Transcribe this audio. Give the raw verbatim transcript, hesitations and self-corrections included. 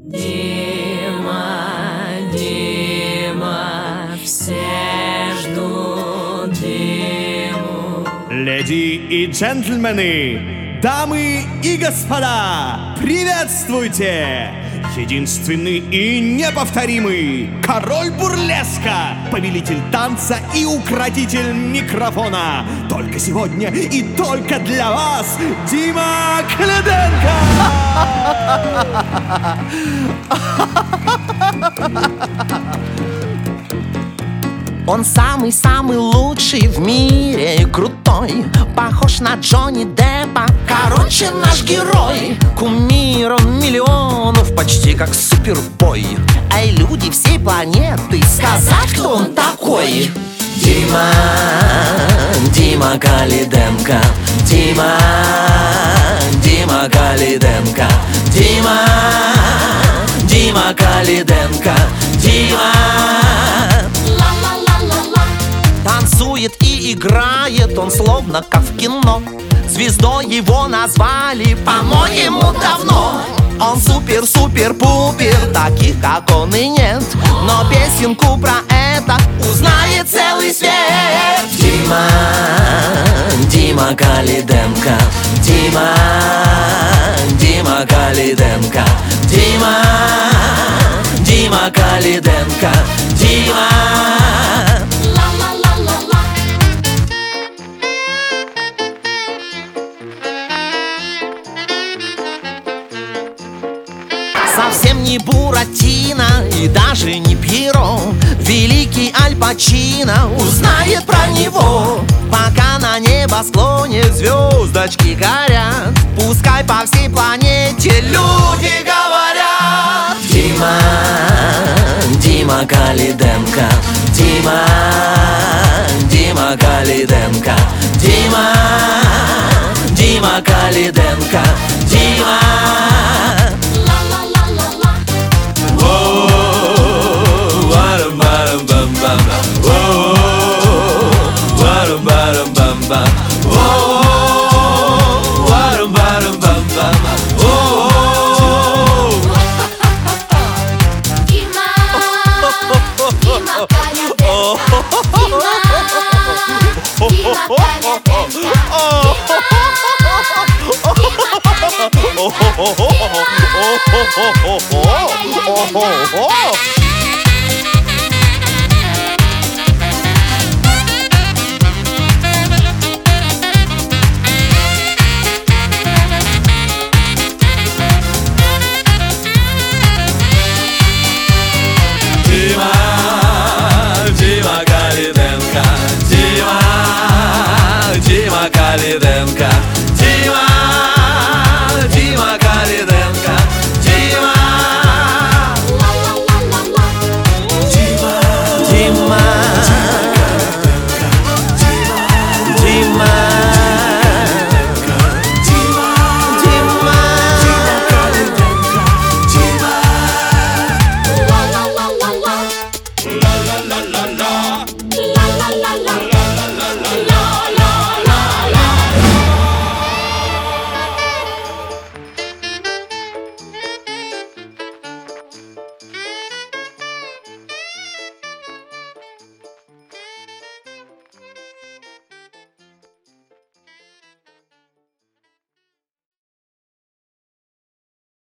Дима, Дима, все ждут Диму. Леди и джентльмены, дамы и господа, приветствуйте! Единственный и неповторимый король бурлеска, повелитель танца и укротитель микрофона. Только сегодня и только для вас Дима Кледенко! Он самый-самый лучший в мире, крутой, похож на Джонни Деппа. Короче, наш герой, кумир он миллионов, почти как супербой. Эй, люди всей планеты, сказать, кто он такой? Дима, Дима Кледенко, Дима, Дима Кледенко, Дима, Дима Кледенко, Дима. Танцует и играет он словно как в кино. Звездой его назвали, по-моему, давно. Он супер-супер-пупер, таких как он и нет. Но песенку про это узнает целый свет. Дима, Дима Кледенко, Дима, Дима Кледенко, Дима, Дима Кледенко, Дима. Совсем не Буратино и даже не Пьеро. Великий Аль Пачино узнает про него. Пока на небосклоне звездочки горят, пускай по всей планете люди говорят. Дима, Дима Кледенко, Дима, Дима Кледенко, Дима, Дима Кледенко, Дима. Дима,